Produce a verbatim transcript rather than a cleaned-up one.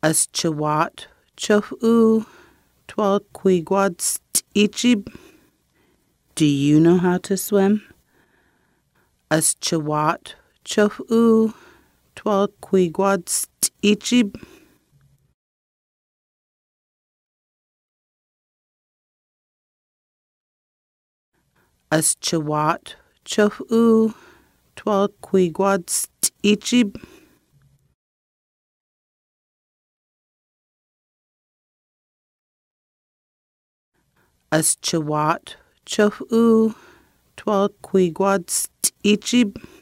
As chawat, chofu, twelve quiguads ichib. Do you know how to swim? As chawat, chofu, twelve quiguads ichib. As chawat, chofu, twelve quiguads ichib. As chawat, chofu, twelve quiguads ichib.